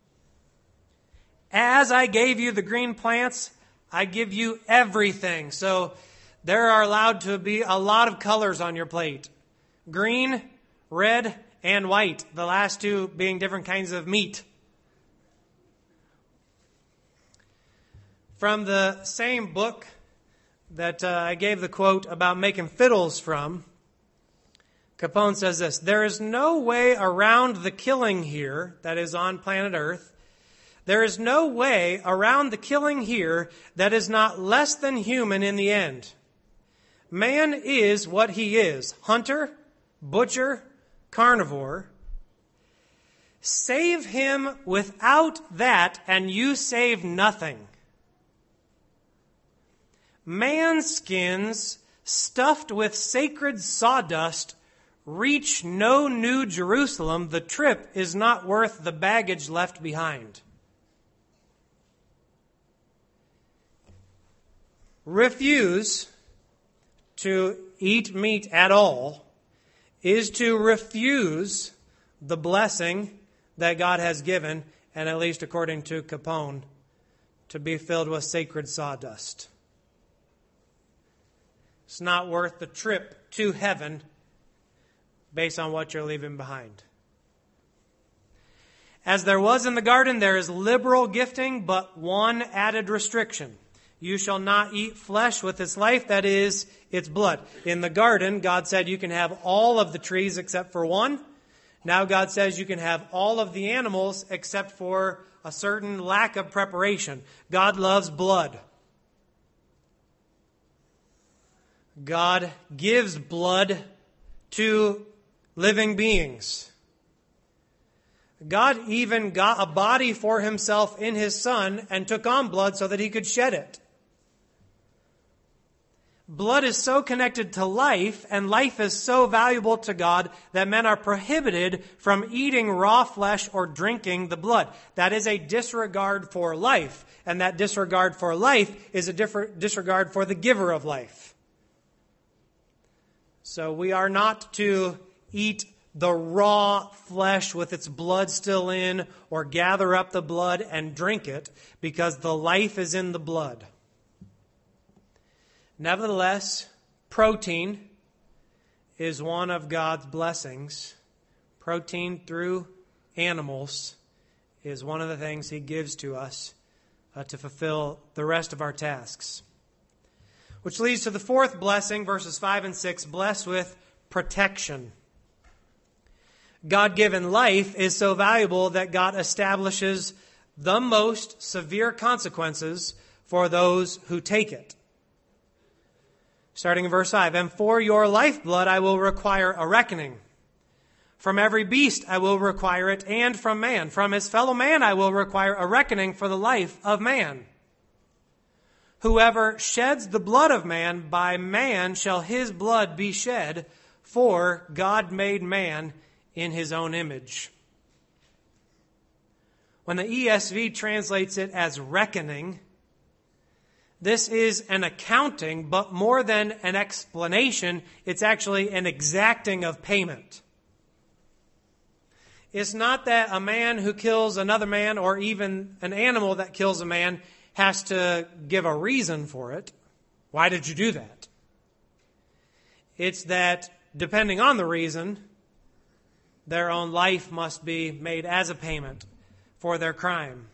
As I gave you the green plants, I give you everything. So there are allowed to be a lot of colors on your plate. Green, red, and white. The last two being different kinds of meat. From the same book that uh, I gave the quote about making fiddles from, Capone says this: there is no way around the killing here that is on planet Earth. There is no way around the killing here that is not less than human in the end. Man is what he is: hunter, butcher, carnivore. Save him without that, and you save nothing. Man skins stuffed with sacred sawdust reach no new Jerusalem. The trip is not worth the baggage left behind. Refuse to eat meat at all is to refuse the blessing that God has given, and at least according to Capone, to be filled with sacred sawdust. It's not worth the trip to heaven based on what you're leaving behind. As there was in the garden, there is liberal gifting, but one added restriction. You shall not eat flesh with its life, that is, its blood. In the garden, God said you can have all of the trees except for one. Now God says you can have all of the animals except for a certain lack of preparation. God loves blood. God gives blood to living beings. God even got a body for himself in his Son and took on blood so that he could shed it. Blood is so connected to life, and life is so valuable to God that men are prohibited from eating raw flesh or drinking the blood. That is a disregard for life, and that disregard for life is a different disregard for the giver of life. So we are not to eat the raw flesh with its blood still in, or gather up the blood and drink it, because the life is in the blood. Nevertheless, protein is one of God's blessings. Protein through animals is one of the things he gives to us uh, to fulfill the rest of our tasks. Which leads to the fourth blessing, verses five and six, blessed with protection. God-given life is so valuable that God establishes the most severe consequences for those who take it. Starting in verse five, and for your lifeblood I will require a reckoning. From every beast I will require it, and from man. From his fellow man I will require a reckoning for the life of man. Whoever sheds the blood of man, by man shall his blood be shed, for God made man in his own image. When the E S V translates it as reckoning, this is an accounting, but more than an explanation, it's actually an exacting of payment. It's not that a man who kills another man, or even an animal that kills a man, has to give a reason for it. Why did you do that? It's that, depending on the reason, their own life must be made as a payment for their crime.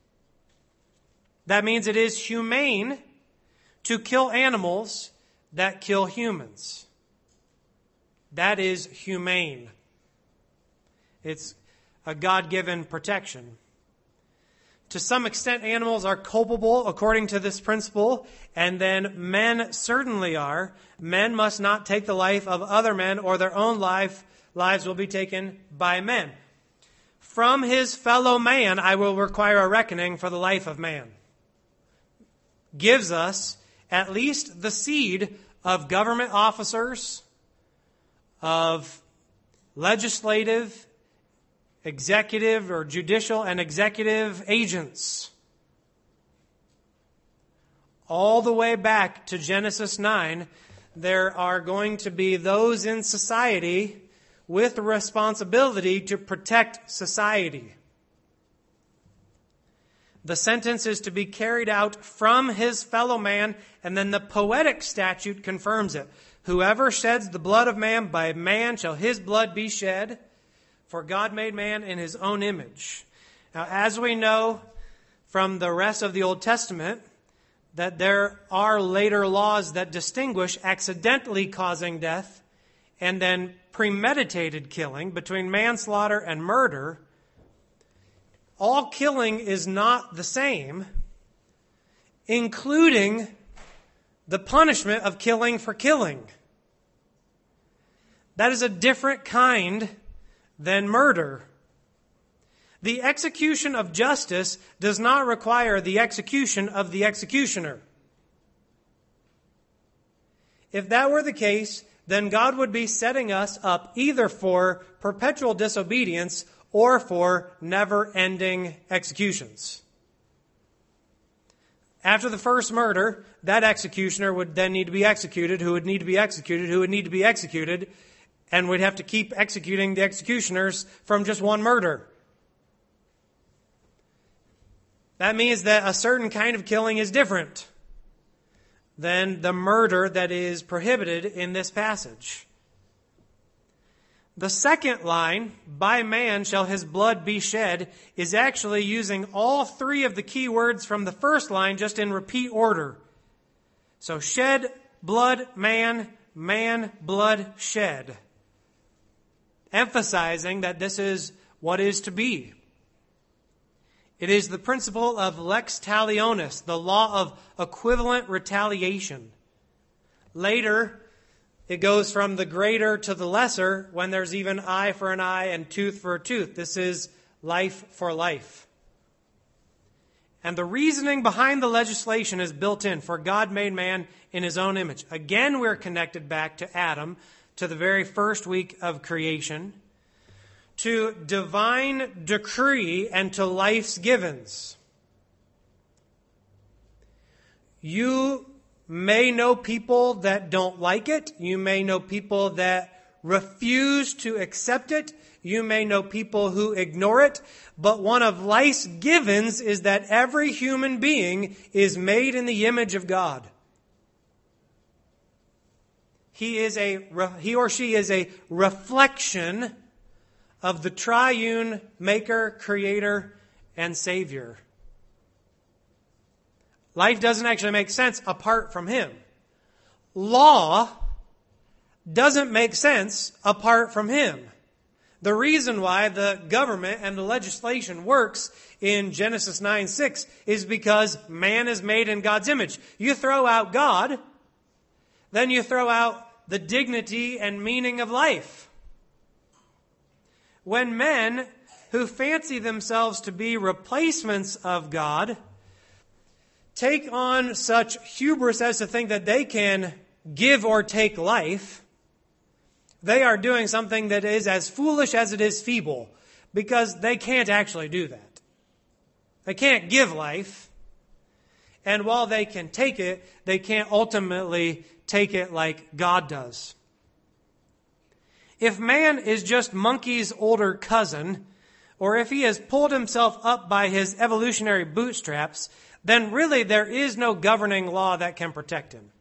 That means it is humane to kill animals that kill humans. That is humane. It's a God-given protection. To some extent, animals are culpable according to this principle, and then men certainly are. Men must not take the life of other men, or their own life, lives will be taken by men. From his fellow man I will require a reckoning for the life of man. Gives us at least the seed of government officers, of legislative, executive, or judicial and executive agents. All the way back to Genesis nine, there are going to be those in society with the responsibility to protect society. The sentence is to be carried out from his fellow man, and then the poetic statute confirms it. Whoever sheds the blood of man, by man shall his blood be shed, for God made man in his own image. Now, as we know from the rest of the Old Testament, that there are later laws that distinguish accidentally causing death and then premeditated killing between manslaughter and murder. All killing is not the same, including the punishment of killing for killing. That is a different kind than murder. The execution of justice does not require the execution of the executioner. If that were the case, then God would be setting us up either for perpetual disobedience or for never-ending executions. After the first murder, that executioner would then need to be executed, who would need to be executed, who would need to be executed, and we'd have to keep executing the executioners from just one murder. That means that a certain kind of killing is different than the murder that is prohibited in this passage. The second line, by man shall his blood be shed, is actually using all three of the key words from the first line just in repeat order. So shed, blood, man, man, blood, shed. Emphasizing that this is what is to be. It is the principle of lex talionis, the law of equivalent retaliation. Later, it goes from the greater to the lesser when there's even eye for an eye and tooth for a tooth. This is life for life. And the reasoning behind the legislation is built in, for God made man in his own image. Again, we're connected back to Adam, to the very first week of creation, to divine decree and to life's givens. You may know people that don't like it. You may know people that refuse to accept it. You may know people who ignore it. But one of life's givens is that every human being is made in the image of God. He is a, he or she is a reflection of the triune Maker, Creator, and Savior. Life doesn't actually make sense apart from Him. Law doesn't make sense apart from Him. The reason why the government and the legislation works in Genesis nine six is because man is made in God's image. You throw out God, Then you throw out the dignity and meaning of life. When men who fancy themselves to be replacements of God take on such hubris as to think that they can give or take life, they are doing something that is as foolish as it is feeble, because they can't actually do that. They can't give life, and while they can take it, they can't ultimately take it like God does. If man is just monkey's older cousin, or if he has pulled himself up by his evolutionary bootstraps, then really there is no governing law that can protect him.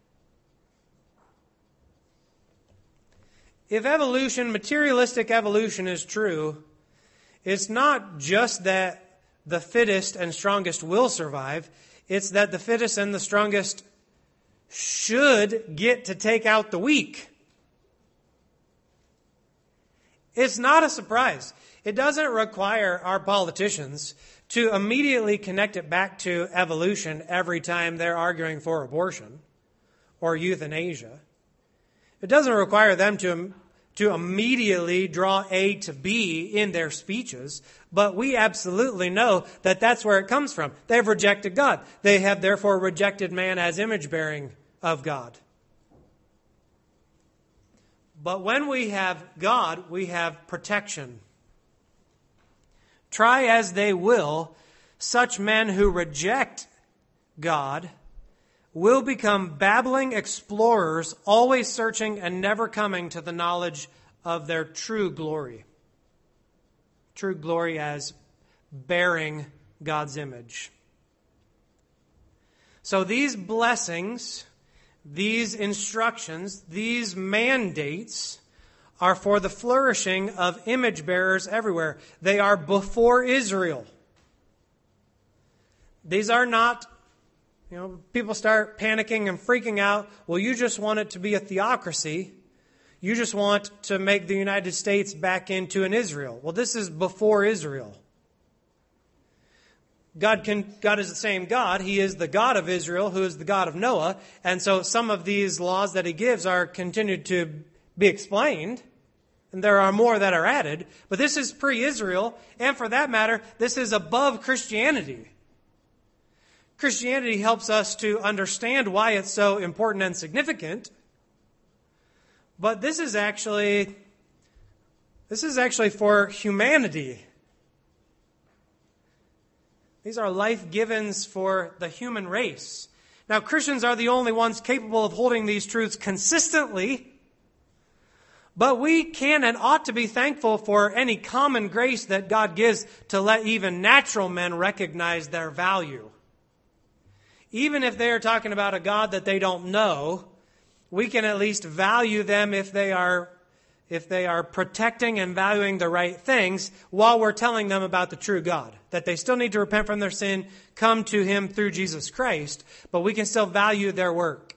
If evolution, materialistic evolution, is true, it's not just that the fittest and strongest will survive, it's that the fittest and the strongest should get to take out the weak. It's not a surprise. It doesn't require our politicians to immediately connect it back to evolution every time they're arguing for abortion or euthanasia. It doesn't require them to, to immediately draw A to B in their speeches, but we absolutely know that that's where it comes from. They've rejected God. They have therefore rejected man as image-bearing of God. But when we have God, we have protection. Try as they will, such men who reject God will become babbling explorers, always searching and never coming to the knowledge of their true glory. True glory as bearing God's image. So these blessings, these instructions, these mandates are for the flourishing of image bearers everywhere. They are before Israel. These are not, you know, people start panicking and freaking out. Well, you just want it to be a theocracy. You just want to make the United States back into an Israel. Well, this is before Israel. God can, God is the same God. He is the God of Israel, who is the God of Noah. And so some of these laws that he gives are continued to be explained. And there are more that are added. But this is pre-Israel. And for that matter, this is above Christianity. Christianity helps us to understand why it's so important and significant. But this is actually, this is actually for humanity. These are life givens for the human race. Now, Christians are the only ones capable of holding these truths consistently. But we can and ought to be thankful for any common grace that God gives to let even natural men recognize their value. Even if they are talking about a God that they don't know, we can at least value them if they are if they are protecting and valuing the right things while we're telling them about the true God. That they still need to repent from their sin, come to Him through Jesus Christ, but we can still value their work.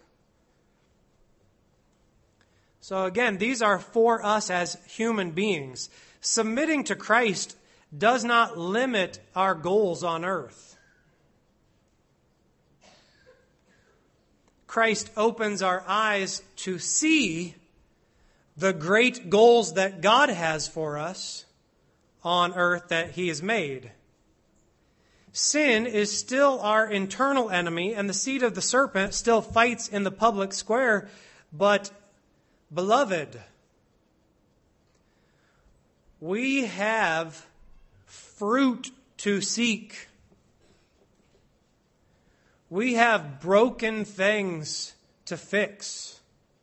So again, these are for us as human beings. Submitting to Christ does not limit our goals on earth. Christ opens our eyes to see the great goals that God has for us on earth that He has made. Sin is still our internal enemy, and the seed of the serpent still fights in the public square, but beloved, we have fruit to seek. We have broken things to fix.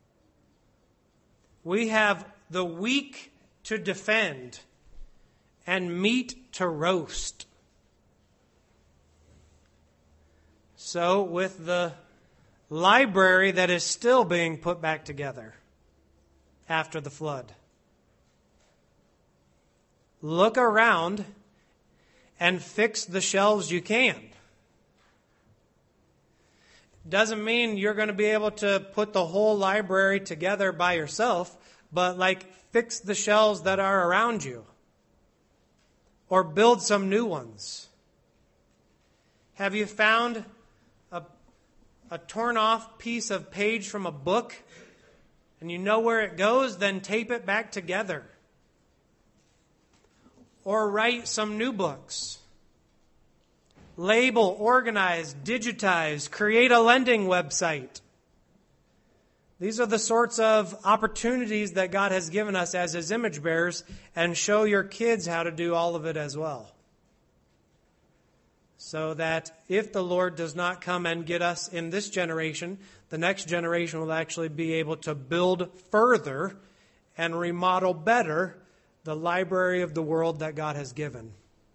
We have the weak to defend and meat to roast. So, with the library that is still being put back together after the flood, look around and fix the shelves you can. Doesn't mean you're going to be able to put the whole library together by yourself, but like fix the shelves that are around you. Or build some new ones. Have you found a, a torn off piece of page from a book and you know where it goes, then tape it back together. Or write some new books. Label, organize, digitize, create a lending website. These are the sorts of opportunities that God has given us as His image bearers, and show your kids how to do all of it as well. So that if the Lord does not come and get us in this generation, the next generation will actually be able to build further and remodel better the library of the world that God has given.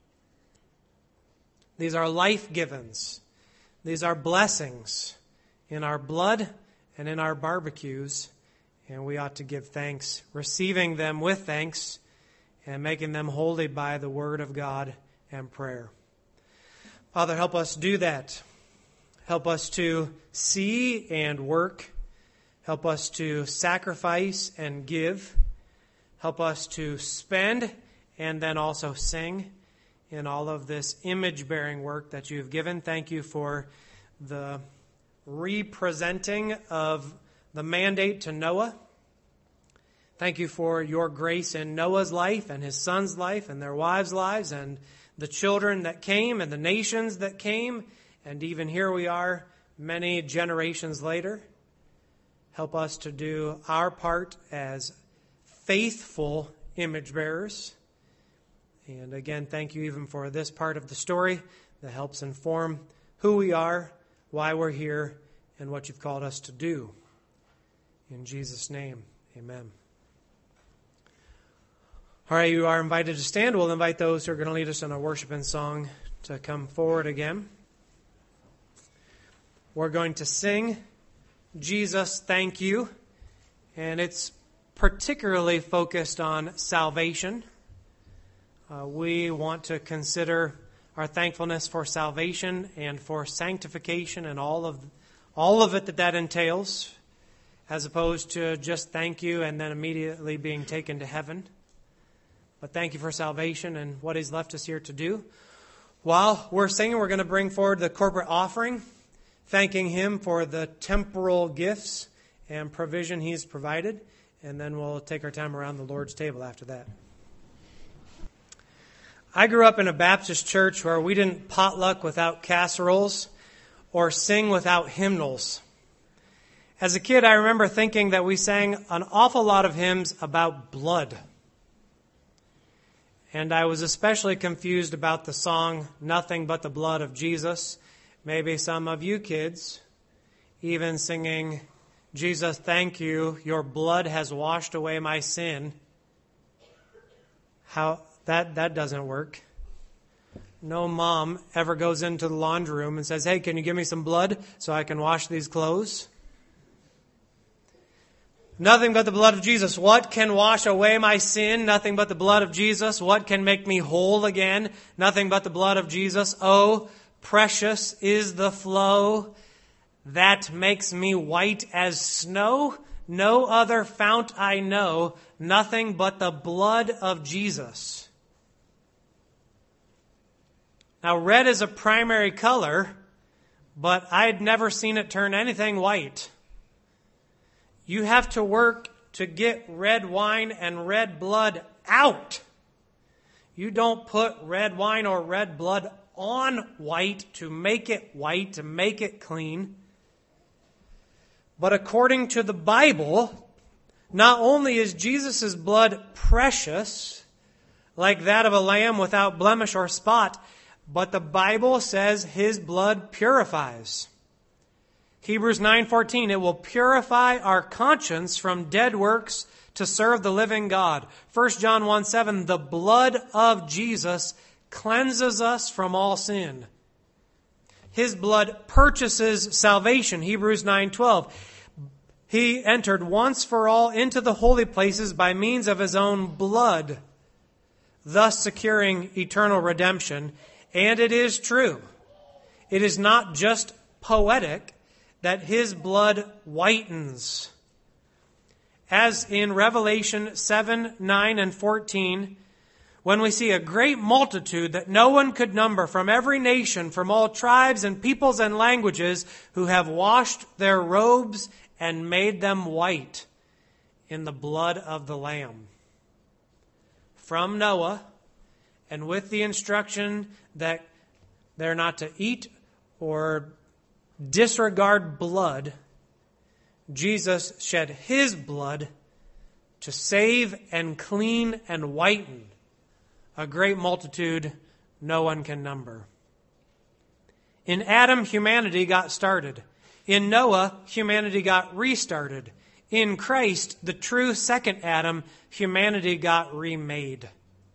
These are life givens. These are blessings in our blood and in our barbecues, and we ought to give thanks, receiving them with thanks, and making them holy by the Word of God and prayer. Father, help us do that. Help us to see and work. Help us to sacrifice and give. Help us to spend and then also sing in all of this image-bearing work that you've given. Thank you for the representing of the mandate to Noah. Thank you for your grace in Noah's life and his son's life and their wives' lives and the children that came and the nations that came. And even here we are many generations later. Help us to do our part as faithful image bearers. And again, thank you even for this part of the story that helps inform who we are, why we're here, and what you've called us to do. In Jesus' name, amen. All right, you are invited to stand. We'll invite those who are going to lead us in a worship and song to come forward again. We're going to sing Jesus, Thank You, and it's particularly focused on salvation. Uh, we want to consider our thankfulness for salvation and for sanctification and all of all of it that that entails, as opposed to just thank you and then immediately being taken to heaven. But thank you for salvation and what He's left us here to do. While we're singing, we're going to bring forward the corporate offering, thanking Him for the temporal gifts and provision He's provided. And then we'll take our time around the Lord's table after that. I grew up in a Baptist church where we didn't potluck without casseroles or sing without hymnals. As a kid, I remember thinking that we sang an awful lot of hymns about blood. And I was especially confused about the song, Nothing But the Blood of Jesus. Maybe some of you kids even singing, Jesus, thank you, your blood has washed away my sin. How that that doesn't work. No mom ever goes into the laundry room and says, hey, can you give me some blood so I can wash these clothes? Nothing but the blood of Jesus. What can wash away my sin? Nothing but the blood of Jesus. What can make me whole again? Nothing but the blood of Jesus. Oh, precious is the flow that makes me white as snow. No other fount I know. Nothing but the blood of Jesus. Now, red is a primary color, but I had never seen it turn anything white. You have to work to get red wine and red blood out. You don't put red wine or red blood on white to make it white, to make it clean. But according to the Bible, not only is Jesus' blood precious, like that of a lamb without blemish or spot, but the Bible says His blood purifies. Hebrews nine fourteen, it will purify our conscience from dead works to serve the living God. First John one seven, the blood of Jesus cleanses us from all sin. His blood purchases salvation. Hebrews nine twelve. He entered once for all into the holy places by means of His own blood, thus securing eternal redemption. And it is true. It is not just poetic that His blood whitens. As in Revelation seven, nine, and fourteen, when we see a great multitude that no one could number from every nation, from all tribes and peoples and languages, who have washed their robes and made them white in the blood of the Lamb. From Noah, and with the instruction that they're not to eat or disregard blood, Jesus shed his blood to save and clean and whiten a great multitude no one can number. In Adam, humanity got started. In Noah, humanity got restarted. In Christ, the true second Adam, humanity got remade.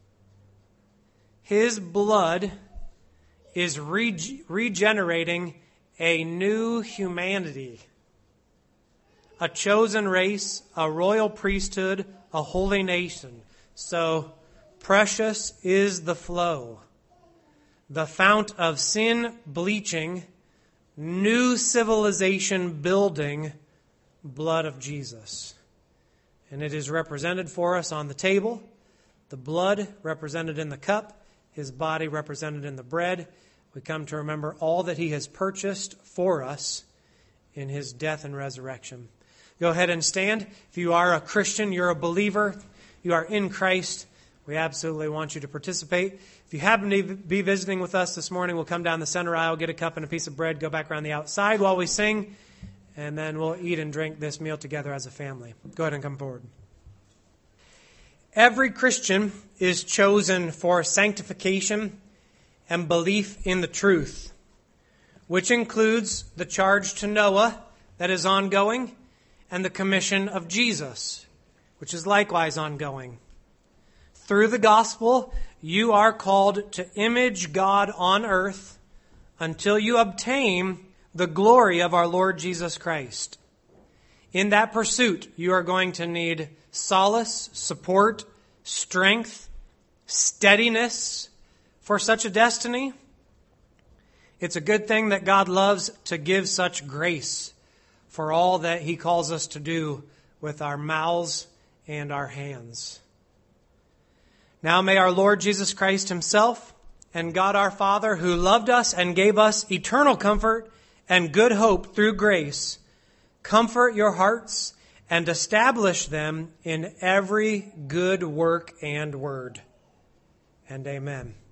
His blood is reg- regenerating a new humanity, a chosen race, a royal priesthood, a holy nation. So precious is the flow, the fount of sin bleaching, new civilization building blood of Jesus. And it is represented for us on the table, the blood represented in the cup, his body represented in the bread. We come to remember all that he has purchased for us in his death and resurrection. Go ahead and stand. If you are a Christian, you're a believer, you are in Christ, we absolutely want you to participate. If you happen to be visiting with us this morning, we'll come down the center aisle, get a cup and a piece of bread, go back around the outside while we sing, and then we'll eat and drink this meal together as a family. Go ahead and come forward. Every Christian is chosen for sanctification and belief in the truth, which includes the charge to Noah that is ongoing and the commission of Jesus, which is likewise ongoing. Through the gospel, you are called to image God on earth until you obtain the glory of our Lord Jesus Christ. In that pursuit, you are going to need solace, support, strength, steadiness for such a destiny. It's a good thing that God loves to give such grace for all that he calls us to do with our mouths and our hands. Now may our Lord Jesus Christ himself and God our Father, who loved us and gave us eternal comfort and good hope through grace, comfort your hearts and establish them in every good work and word. And amen.